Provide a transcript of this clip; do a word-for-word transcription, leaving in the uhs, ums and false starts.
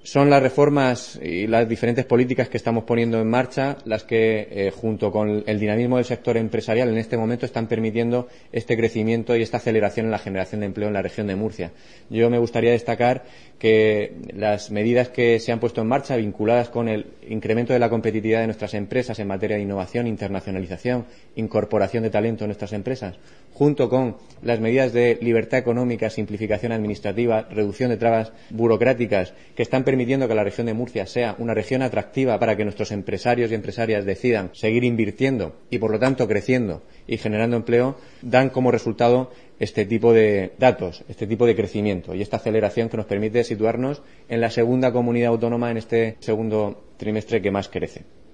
Son las reformas y las diferentes políticas que estamos poniendo en marcha las que, eh, junto con el dinamismo del sector empresarial, en este momento están permitiendo este crecimiento y esta aceleración en la generación de empleo en la región de Murcia. Yo me gustaría destacar que las medidas que se han puesto en marcha, vinculadas con el incremento de la competitividad de nuestras empresas en materia de innovación, internacionalización, incorporación de talento en nuestras empresas, junto con las medidas de libertad económica, simplificación administrativa, reducción de trabas burocráticas, que están permitiendo que la región de Murcia sea una región atractiva para que nuestros empresarios y empresarias decidan seguir invirtiendo y, por lo tanto, creciendo y generando empleo, dan como resultado este tipo de datos, este tipo de crecimiento y esta aceleración que nos permite situarnos en la segunda comunidad autónoma en este segundo trimestre que más crece.